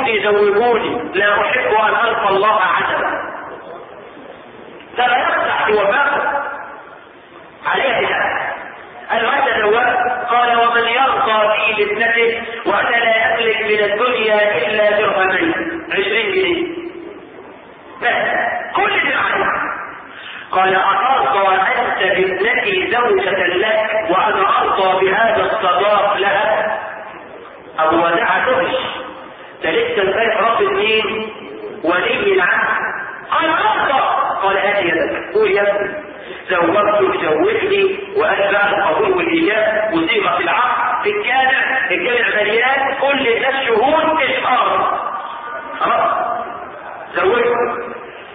زوجوني زوجوني لا احب ان القى الله عجبا. ده لا يقطع وفاقه عليه الحق. المعنى الأول قال ومن يرضى في لابنته وانا لا املك من الدنيا الا درهمين عشرين جنيه بس كل اللي معايا. قال أترضى أنت بابنتي زوجة لك وأنا أرضى بهذا الصداق لها؟ أو ودع تهش ده لسه البيت رب مين؟ ولي العهد. قال أرضى. قال هات يدك قول يا ابني زوجتك زوجني وأتبع القبول والإيجاب وصيغة العقد في الجامع الجامع مليان كل الناس شهود إشهار خلاص زوجت.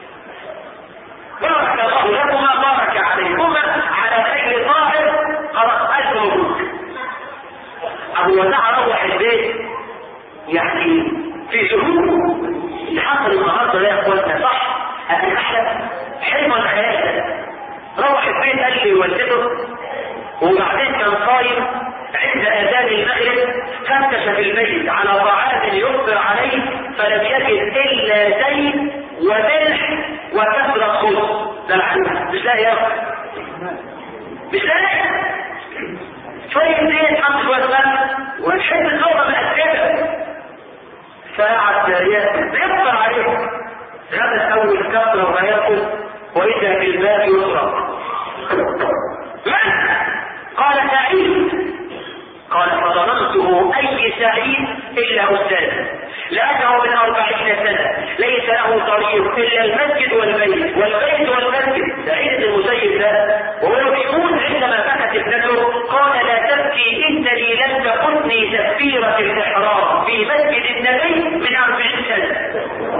بارك الله لكما بارك عليكما على خير ظاهر خلاص ألف مبروك. أبو وداع روح البيت يعني في سهوله اللي حصل النهارده ده يا اخوانا صح؟ أنا أحلم حلم الخيال. روح البيت قال لي والدته وبعدين كان صايم عند اذان المغرب فتش في البيت على طعام يفطر عليه فلم يجد الا زيت وملح وكثرة خبز. ده العلم مش لاقي ياكل مش لاقي شوية زيت حط شوية ملح والحب الزوجة مقدمة فقعد يفطر عليه غدا اول كثرة وما ياكل وإذا في الباب يطرق. من؟ قال سعيد. قال فظننته أي سعيد إلا أستاذ لأنه من أربعين سنة ليس له طريق إلا المسجد والبيت والبيت والمسجد. سعيد المسيب ده وهو يقول عندما بكت ابنته قال لا تبكي إنني لم تكني تكبيرة الإحرام في مسجد النبي من أربعين سنة.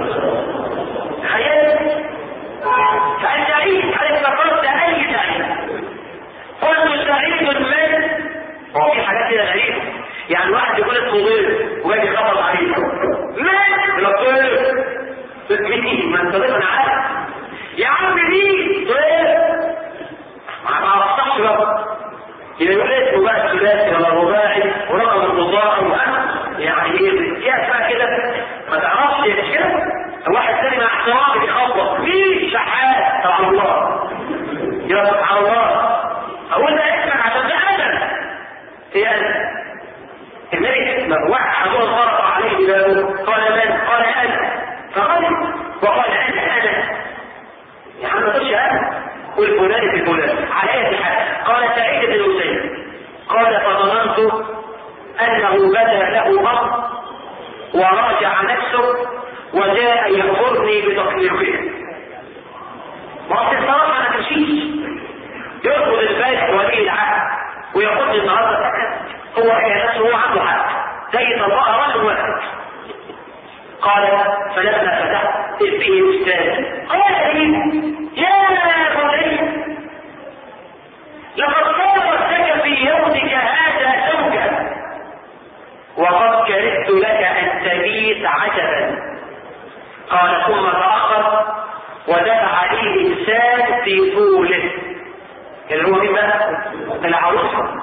تخيل فأنت سعيد هل افتكرت أي سعيد؟ قلت سعيد من؟ هو في حاجات كده غريبة يعني واحد يقول اسمه ضيف وجاي خبر عليه من؟ الضيف مين؟ ما انت ضيف انا عارف يا عم مين؟ ضيف ما عرفتش بقى يبقى يقول اسمه بقى ثلاثي ولا رباعي ورقم الرضاعي يعني ايه؟ يا اسمها كده ما تعرفش مش كده؟ واحد ثاني مع احترامي بيخبط مين؟ شحات سبحان الله يا سبحان الله. اقول ده اسمك عشان ده انا هي انا النبي اسمه واحد حضور غرق عليه بابه قال من؟ قال انا فغلط وقال انا انا يا عم ما تقولش انا قل فلان في فلان على اي حال. قال سعيد بن المسيب قال فظننت انه بدا له امر وراجع نفسه وجاء يخبرني بتطليقه. ما هو الصراحه ما تمشيش يرفض البيت ولي العهد ويقول النهارده هو هي نفسه هو عنده حق زي طلقها رجل واحد. قال فلما فتحت اذ به استاذ قال لي يا بني لقد صارت لك في يومك هذا زوجا وقد كرهت لك ان تبيت عجبا. قال ثم تأخر ودفع لي إنسان في طوله اللي هو مين العروسة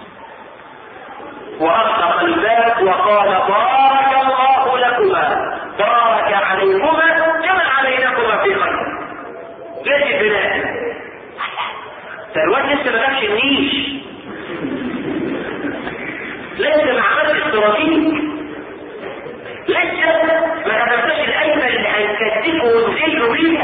وأغلق الباب وقال بارك الله لكما بارك عليكما كما عليكما في خير. ليش البلاد فالواد لسه ما جابش النيش لسه ما عملش استراتيجي لسه ما كتبتش الايمن اللي هنكتفه ونزله بيها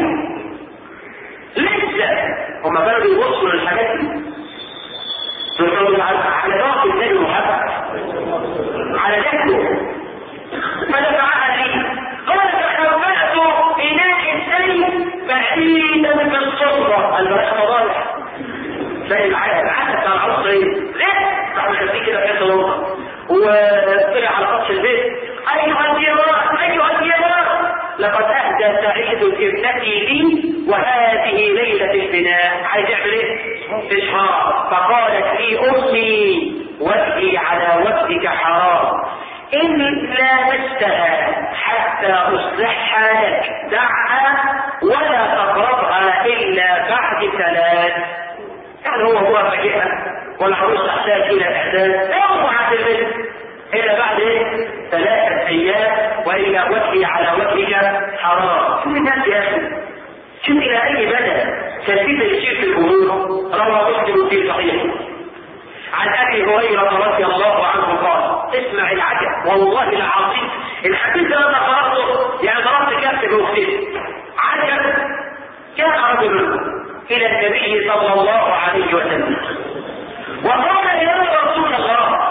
لسه هما كانوا بيبصوا للحاجات دي دول على ضغط النبي محمد على ذكره فدفعها لي قال فحولت اناء ثاني بعيدا بالصدره البلاش مضارع زي العالم عادة بتاع العصر ايه؟ ليه؟ راح مخليه كده في حته نقطه وطلع على خط البيت ايها الجيران ايها الجيران لقد اهدى سعيد ابنتي لي وهذه ليله البناء. عايز يعمل ايه؟ اشهار. فقالت لي امي وجهي على وجهك حرام ان لامستها حتى اصلحها لك دعها ولا تقربها الا بعد ثلاث. يعني هو هو فجأة والعروس تحتاج الى احداث اوعى البنت الا بعد ايه؟ ثلاثة ايام والا وجه تبقي على وجهك حرام. شوف الناس يا اخي، شوف الى اي مدى تلبيس الشرك الامور. روى مسلم في صحيحه عن ابي هريره رضي الله عنه قال: اسمع العجب والله العظيم، الحديث ده انا قراته يعني ضربت كف بوقتين. عجب، جاء رجل الى النبي صلى الله عليه وسلم وقال: يا رسول الله،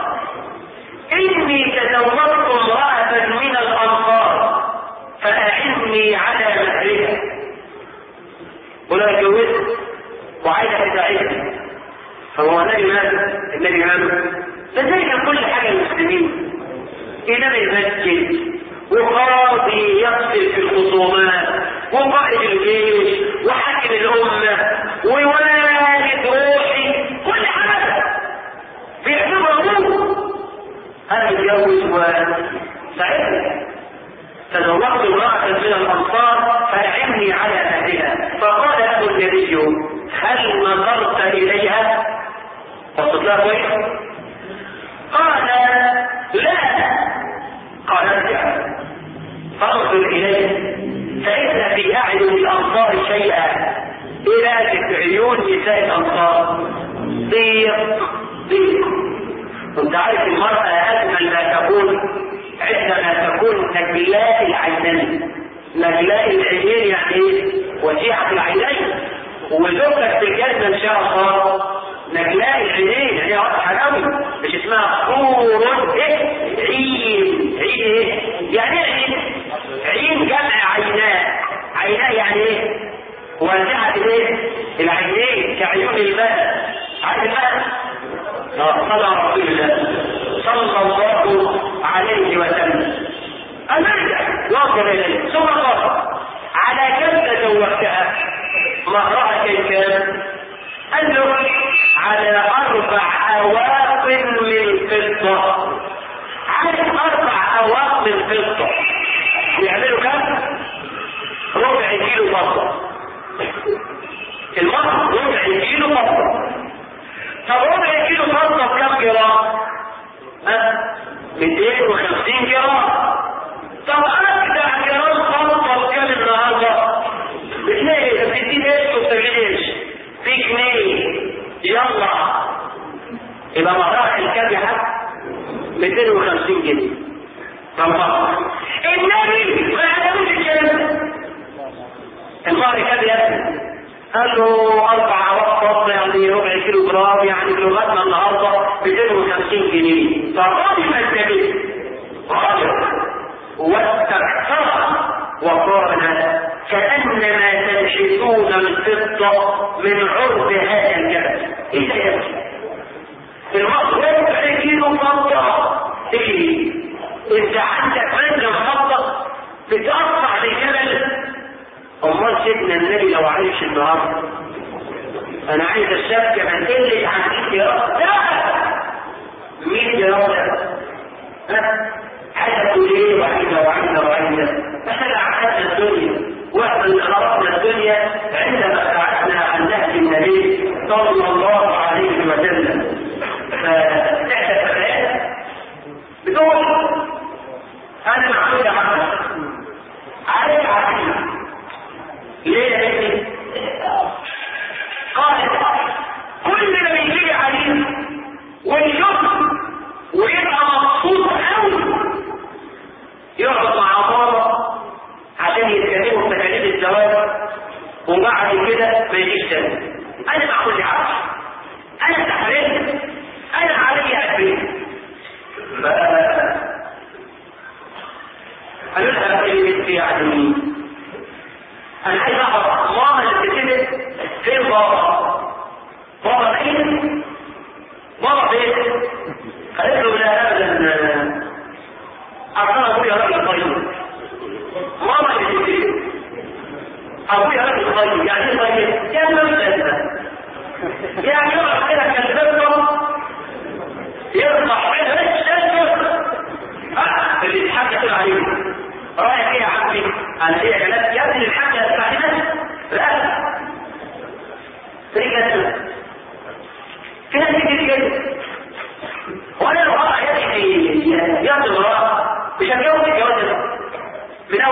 اني تزوجت امراه من الانصار فاعني على مهرها. ولا اتجوزت وعايزه تساعدني. فهو النبي ماذا؟ النبي ماذا؟ فزي كل حاجه المسلمين، امام المسجد وقاضي يفصل في الخصومات وقائد الجيش وحاكم الامه ووالد روحي، كل حاجه بيعتبروا انا متجوز وساعدني. تزوجت امراه من الانصار فاعني على اهلها. فقال له النبي: هل نظرت اليها؟ وصلت لها كويس؟ قال: لا. قال: ارجع فانظر اليه فان في اعين الانصار شيئا الى في عيون نساء الانصار ضيق ضيق. كنت عارف المراه اجمل ما تكون عندما تكون نجلاء العينين. نجلاء العينين يعني ايه؟ وسيعه العينين. وزوجتك في الجنه ان شاء الله نجلاء العينين، يعني واضحه قوي، مش اسمها حور ايه؟ عين. عين ايه؟ يعني ايه عين؟ عين جمع عيناء. عيناء يعني ايه؟ واسعه الايه؟ العينين كعيون الماء. عارف الماء؟ اه صلى رسول الله صلى الله عليه وسلم. المرجع واصل اليه ثم قال: على كم تزوجتها؟ مهرها كم كان؟ قال له: على اربع اواق من فضه. عارف اربع اواق من فضه يعملوا كم؟ ربع كيلو فضه. المهر ربع كيلو فضه. طب ربع كيلو فضه بكم جرام؟ ها؟ مئتين وخمسين جرام. طب اجدع جرام فضه بكم النهارده؟ بجنيه. طب تدين ايش وبتجيش؟ في جنيه. يلا يبقى مهرها الكام يا حاج؟ مئتين وخمسين جنيه. طبعا النبي ما عملوش الكلام. المهر كام يا ابني؟ قال له اربع وقت يعني ربع كيلو جرام، يعني لغتنا النهارده مئتين وخمسين جنيه. فغضب النبي غضب واستكثر وقال: كأنما تنحتون الفضة من عرض هذا الجبل. ايه ده؟ المصر ربع كيلو فضة. ايه؟ انت عندك منجم فضة بتقطع الجبل؟ امال سيدنا النبي لو عايش النهارده انا عايز الشبكه ما تقلش عن مية جرام. لا، مية جرام ها؟ حاجه تقول ايه؟ وعيده وعيده وعيده. احنا عقدنا الدنيا واحنا اللي خلقنا الدنيا عندما ابتعدنا عن نهج النبي صلى الله عليه وسلم. فتحت فتيات بتقول: انا معقول عنها عارف عارفين ليه يا بنتي؟ قالت: كل ما يجي عليه ويشوف ويبقى مبسوط قوي يقعد مع بابا عشان يتكلموا في تكاليف الزواج، وبعد كده ما يجيش تاني. انا معقول عارف، انا استحملت، انا علي قلبي. قالوا لها: ايه بنتي يعني انا عايز اعرف ماما اللي بتكتب فين بابا؟ بابا فين؟ بابا فين؟ قالت له: لا ابدا، اصلا ابويا راجل طيب. ماما اللي بتكتب ابويا راجل طيب. يعني ايه طيب؟ يعني ما بتأذى، يعني يقعد كده كلمته يطلع منها ايش تأذى اللي يتحدث عليه. رايح ايه يا عمي؟ انا ليا جلال يا ابني الحاجه بتاعتنا؟ لا، رجعت في ناس كتير جدا. وانا لو قطع يدي يد المراه مش هتجوز الجواز ده من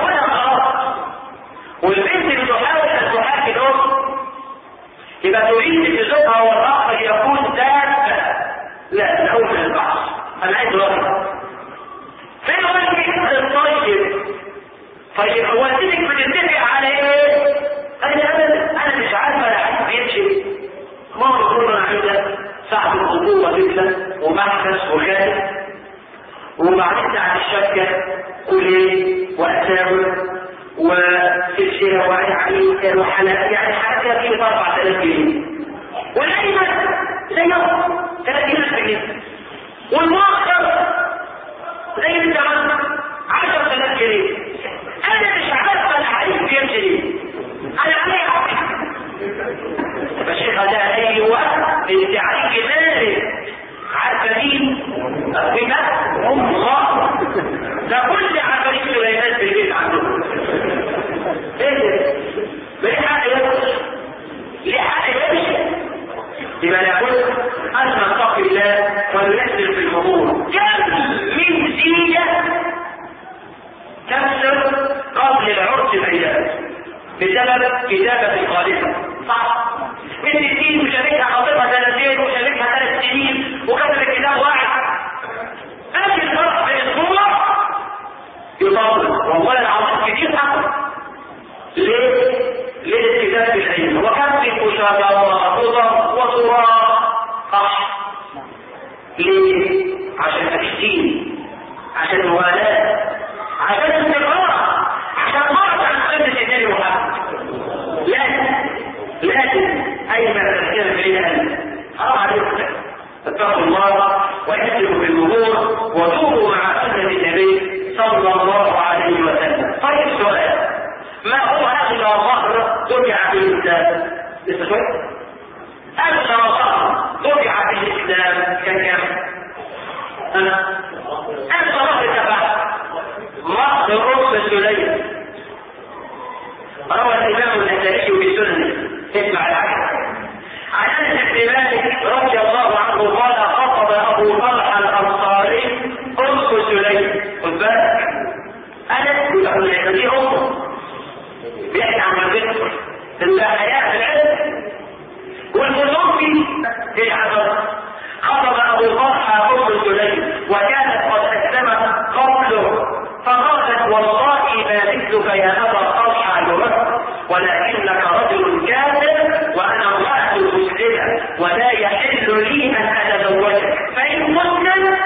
يبقى تريد تزوجها والآخر يكون دابة. لا الأول البحث. أنا عايز رأي فين وجهك الطيب؟ طيب هو سيدك بتتفق على ايه؟ انا انا انا مش عارفه انا عايز يمشي. ما هو يقول انا عايزه صاحب الخطوبه مثله ومحبس وخالد وبعدين على الشبكه كليه واساور وسلسله وعين وحلقه يعني حاجه فيه أربعة آلاف جنيه والايمن زيهم ثلاثين ألف جنيه والمؤخر زي الزمان عشرة آلاف جنيه. انا مش عارفه الحديث بيمشي ليه. انا عليا حق الشيخ ده ايوه انت عليك مالك عارفه مين؟ بما ام الله ده كل عفاريت سليمان في البيت عندهم. ايه ده؟ ليه حق يمشي؟ ليه حق يمشي؟ يبقى لابد ان نتقي الله وننزل في الامور. كم من زينه تكسر قبل العرس بأيام بسبب كتابة الخالصة. صح؟ من ستين وشاركها خاطبها سنتين وشاركها ثلاث سنين وكتب الكتاب واحد. أجل الفرق بأسبوع يطول والله العظيم كتير أكثر. ليه؟ ليه الكتاب بالعلم وكتب مشابهة وخطوطة وصورة. صح؟ ليه؟ عشان تكتين عشان موالاه عشان استقرار عشان مرض عن سنة النبي محمد. لازم لازم ايما تفكير فيها حرام عليكم اتقوا الله واهتموا بالامور وتوبوا مع سنة النبي صلى الله عليه وسلم. طيب سؤال ما هو اغلى ظهر دفع في الاسلام؟ لسه شوية اغلى ظهر دفع في الاسلام كان كام؟ انا اغلى ظهر دفع رأس أم سليم. روى الإمام النسائي في سننه اسمع الحديث عن أنس بن مالك رضي الله عنه قال خطب أبو طلحة الأنصاري أم سليم. خد بالك أنس يقول لك دي أمه بيحكي عن والدته الحياة في العلم والمزوج في العذاب. خطب أبو طلحة أم سليم وكانت قد أسلمت قبله فقالت والله ما مثلك يا أبا طلحة يرد ولكنك رجل كافر وأنا امرأة مسلمة ولا يحل لي أن أتزوجك فإن مسلم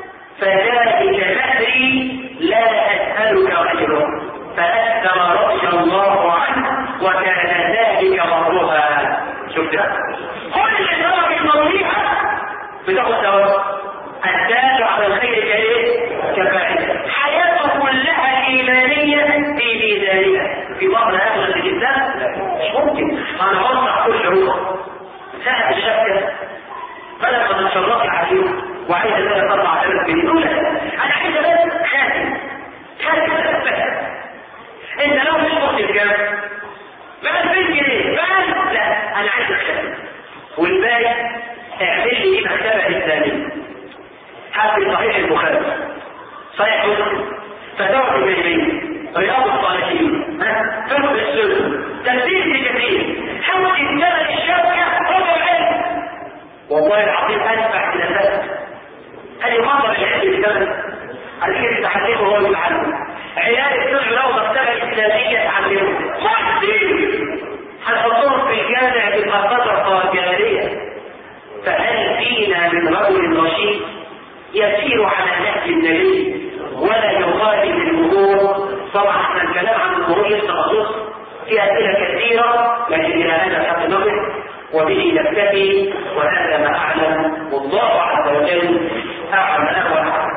فذلك مهري لا أسألك غيره. فأسلم رضي الله عنه وكان ذلك مهرها. شفت كل درجة المرضية بتاخد ثواب. الدال على الخير كايه؟ كفاعل. حياته كلها ايمانيه في ميزانها. في بعض اهل الاسلام مش ممكن انا اوسع كل روح ساعه الشبكه بدل ما تتشرفي عليهم وعايز ثلاث اربع آلاف جنيه. انا عايز بس خاتم خاتم بس. انت لو مش ممكن كام؟ بقى ألفين جنيه بقى لا انا عايز الخاتم والباقي اعمل لي ايه مكتبه اسلاميه. حافظ صحيح البخاري صحيح مسلم فتاوى الجاهليه رياض الصالحين فقه السنه تفسير ابن كثير حاول تتبع الشبكه ربع العلم. والله العظيم اسمع الى ذلك هل يفضل العلم الجبل عليك التحديث وهو يتعلم عيال السنه لو مكتبه اسلاميه تعلمهم صحيح هنحطهم في الجامع بالمنطقه الجاريه. فهل فينا من رجل رشيد يسير على نهج النبي ولا يخالف الامور؟ طبعا احنا الكلام عن الامور لسه خصوص في اسئله كثيره لكن الى هذا الحد نقف وبه نكتفي وهذا ما اعلم والله عز وجل اعلم.